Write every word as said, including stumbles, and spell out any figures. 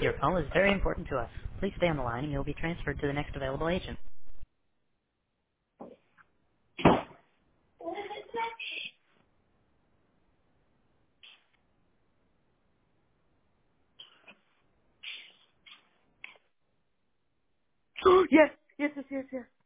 Your call is very important to us. Please stay on the line and you'll be transferred to the next available agent. yes, yes, yes, yes, yes.